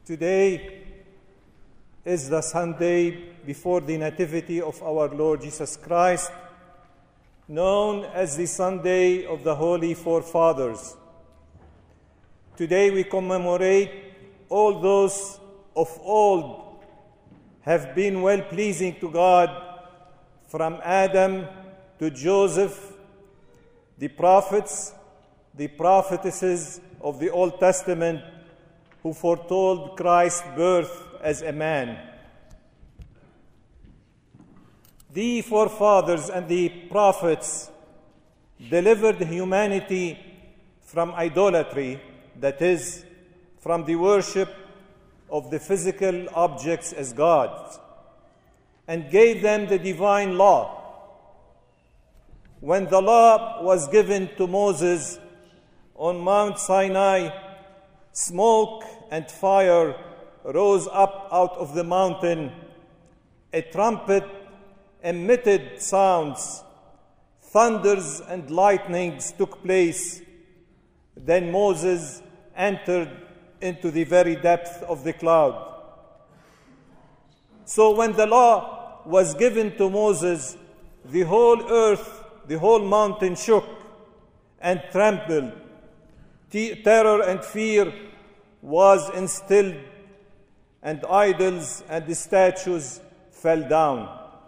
Today is the Sunday before the Nativity of our Lord Jesus Christ, known as the Sunday of the Holy Forefathers. Today we commemorate all those of old have been well-pleasing to God, from Adam to Joseph, the prophets, the prophetesses of the Old Testament, who foretold Christ's birth as a man. The forefathers and the prophets delivered humanity from idolatry, that is, from the worship of the physical objects as gods, and gave them the divine law. When the law was given to Moses on Mount Sinai, smoke and fire rose up out of the mountain. A trumpet emitted sounds. Thunders and lightnings took place. Then Moses entered into the very depth of the cloud. So when the law was given to Moses, the whole earth, the whole mountain shook and trembled. Terror and fear was instilled, and idols and the statues fell down.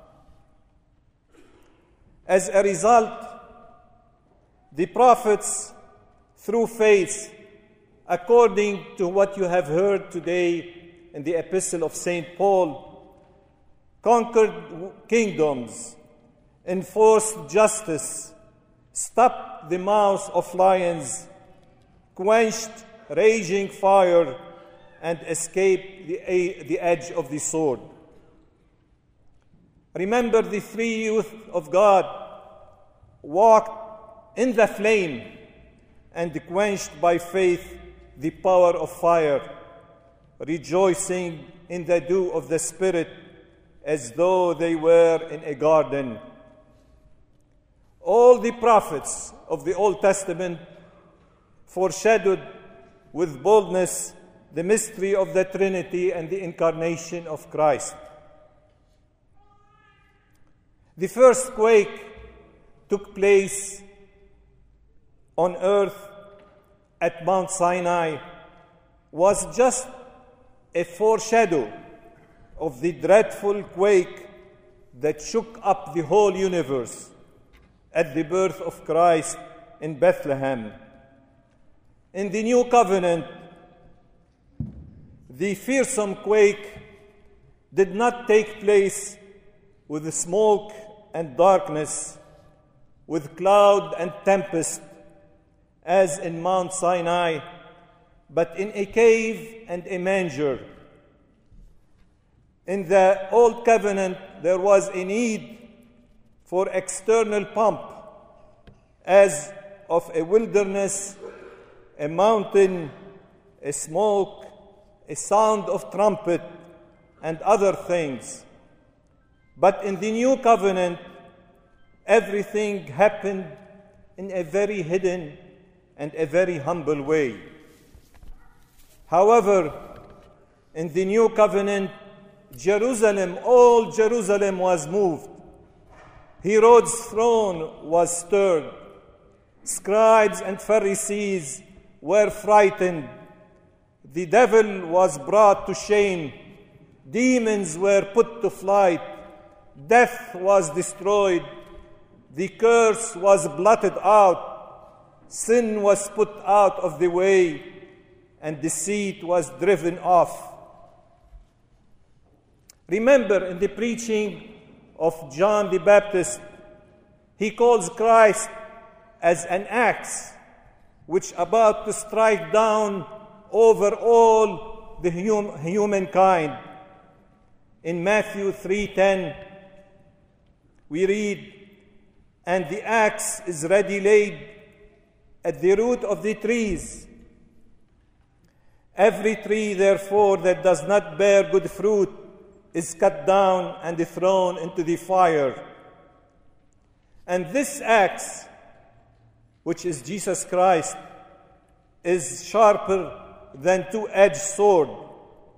As a result, the prophets, through faith, according to what you have heard today in the Epistle of St. Paul, conquered kingdoms, enforced justice, stopped the mouths of lions, quenched raging fire, and escaped the edge of the sword. Remember, the three youth of God walked in the flame and quenched by faith the power of fire, rejoicing in the dew of the Spirit as though they were in a garden. All the prophets of the Old Testament foreshadowed with boldness the mystery of the Trinity and the incarnation of Christ. The first quake took place on earth at Mount Sinai, was just a foreshadow of the dreadful quake that shook up the whole universe at the birth of Christ in Bethlehem. In the New Covenant, the fearsome quake did not take place with smoke and darkness, with cloud and tempest, as in Mount Sinai, but in a cave and a manger. In the Old Covenant, there was a need for external pomp, as of a wilderness, a mountain, a smoke, a sound of trumpet, and other things. But in the New Covenant, everything happened in a very hidden and a very humble way. However, in the New Covenant, Jerusalem, all Jerusalem was moved. Herod's throne was stirred. Scribes and Pharisees were frightened. The devil was brought to shame. Demons were put to flight. Death was destroyed. The curse was blotted out. Sin was put out of the way, and deceit was driven off. Remember, in the preaching of John the Baptist, he calls Christ as an axe which about to strike down over all the humankind. In Matthew 3:10, we read, "And the axe is ready laid at the root of the trees. Every tree, therefore, that does not bear good fruit is cut down and thrown into the fire. And this axe, which is Jesus Christ, is sharper than two-edged sword,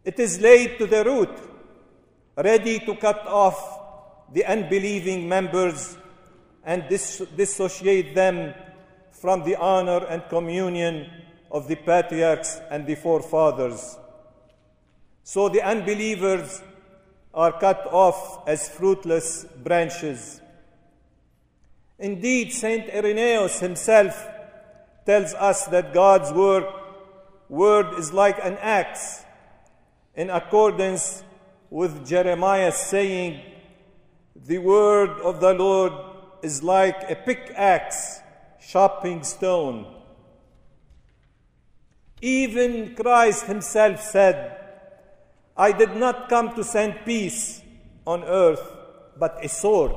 It is laid to the root, ready to cut off the unbelieving members and dissociate them from the honor and communion of the patriarchs and the forefathers. So the unbelievers are cut off as fruitless branches. Indeed, Saint Irenaeus himself tells us that God's word is like an axe, in accordance with Jeremiah's saying, "The word of the Lord is like a pickaxe, sharpening stone." Even Christ himself said, "I did not come to send peace on earth, but a sword."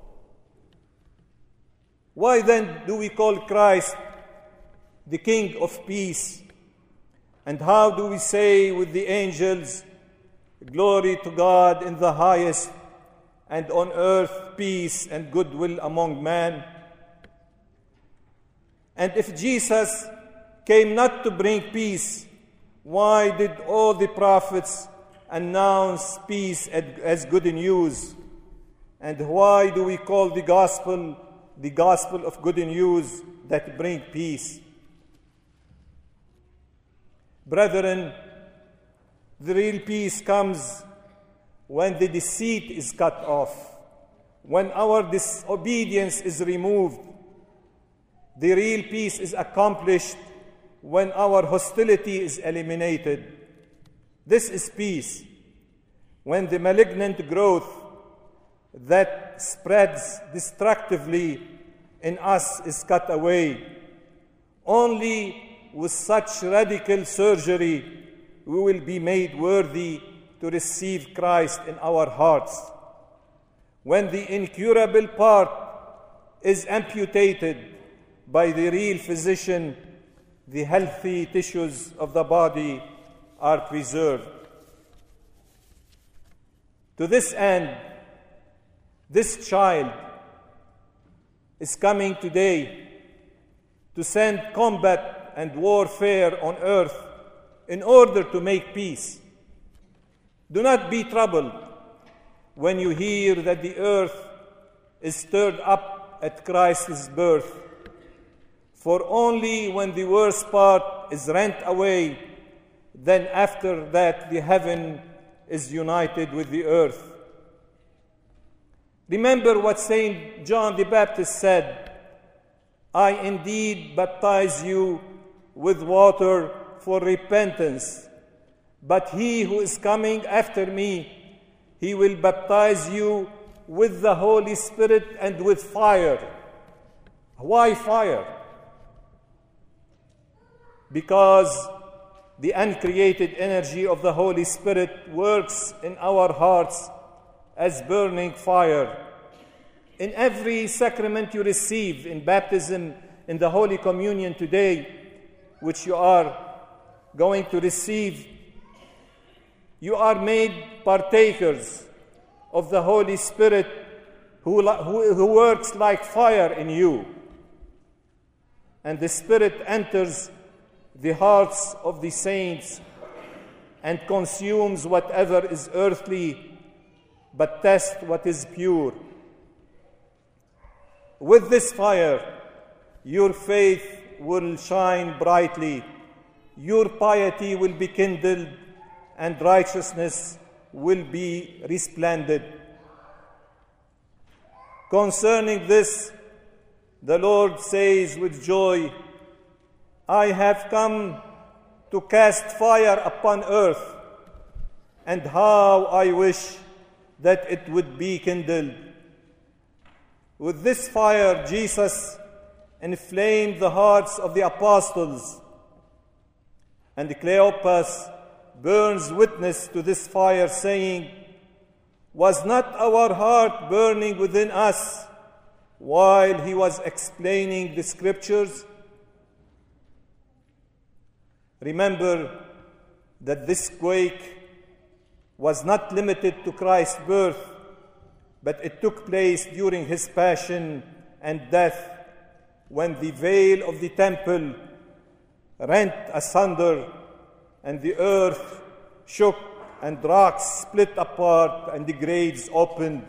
Why then do we call Christ the King of Peace? And how do we say with the angels, "Glory to God in the highest, and on earth peace and goodwill among men"? And if Jesus came not to bring peace, why did all the prophets announce peace as good news? And why do we call the gospel of good news that bring peace? Brethren, the real peace comes when the deceit is cut off, when our disobedience is removed. The real peace is accomplished when our hostility is eliminated. This is peace, when the malignant growth that spreads destructively in us is cut away. Only with such radical surgery we will be made worthy to receive Christ in our hearts. When the incurable part is amputated by the real physician, the healthy tissues of the body are preserved. To this end, this child is coming today to send combat and warfare on earth in order to make peace. Do not be troubled when you hear that the earth is stirred up at Christ's birth, for only when the worst part is rent away, then after that the heaven is united with the earth. Remember what Saint John the Baptist said, "I indeed baptize you with water for repentance, but he who is coming after me, he will baptize you with the Holy Spirit and with fire." Why fire? Because the uncreated energy of the Holy Spirit works in our hearts as burning fire. In every sacrament you receive, in baptism, in the Holy Communion today, which you are going to receive, you are made partakers of the Holy Spirit who works like fire in you. And the Spirit enters the hearts of the saints and consumes whatever is earthly, but tests what is pure. With this fire, your faith will shine brightly, your piety will be kindled, and righteousness will be resplendent. Concerning this, the Lord says with joy, "I have come to cast fire upon earth, and how I wish that it would be kindled." With this fire, Jesus inflamed the hearts of the apostles, and Cleopas burns witness to this fire, saying, "Was not our heart burning within us while he was explaining the scriptures?" Remember that this quake was not limited to Christ's birth, but it took place during his passion and death, when the veil of the temple rent asunder and the earth shook and rocks split apart, and the graves opened.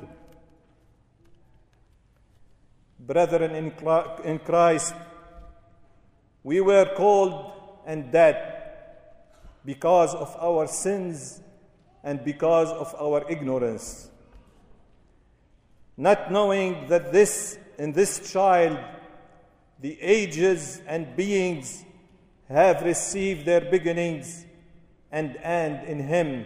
Brethren in Christ, we were cold and dead because of our sins and because of our ignorance, not knowing that in this child the ages and beings have received their beginnings and end in him.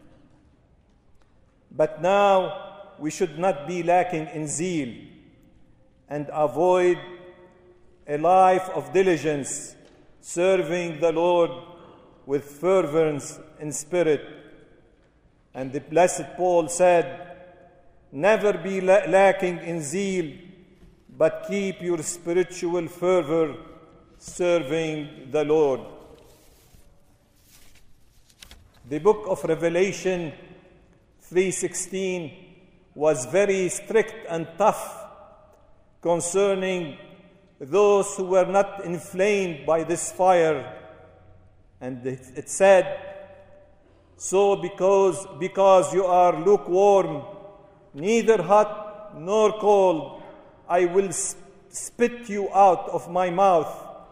But now we should not be lacking in zeal and avoid a life of diligence, serving the Lord with fervence in spirit. And the blessed Paul said, "Never be lacking in zeal, but keep your spiritual fervor, serving the Lord." The book of Revelation 3:16 was very strict and tough concerning those who were not inflamed by this fire. And it said, "So because you are lukewarm, neither hot nor cold, I will spit you out of my mouth.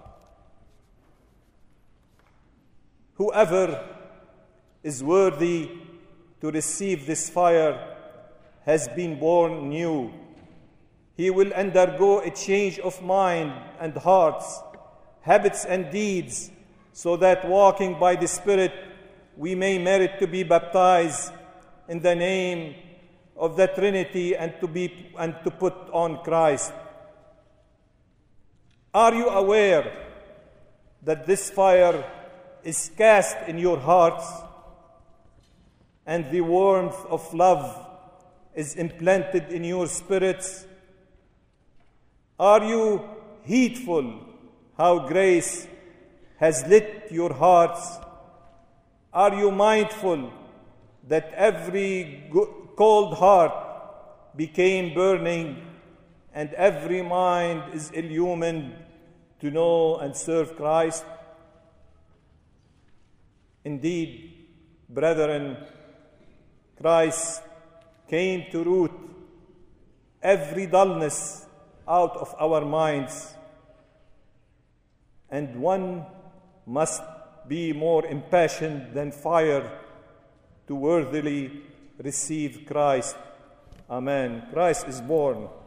Whoever is worthy to receive this fire has been born new. He will undergo a change of mind and hearts, habits and deeds, so that walking by the Spirit we may merit to be baptized in the name of the Trinity and to put on Christ." Are you aware that this fire is cast in your hearts and the warmth of love is implanted in your spirits? Are you heedful how grace has lit your hearts? Are you mindful that every cold heart became burning and every mind is illumined to know and serve Christ? Indeed, brethren, Christ came to root every dullness out of our minds, and one must be more impassioned than fire to worthily receive Christ. Amen. Christ is born.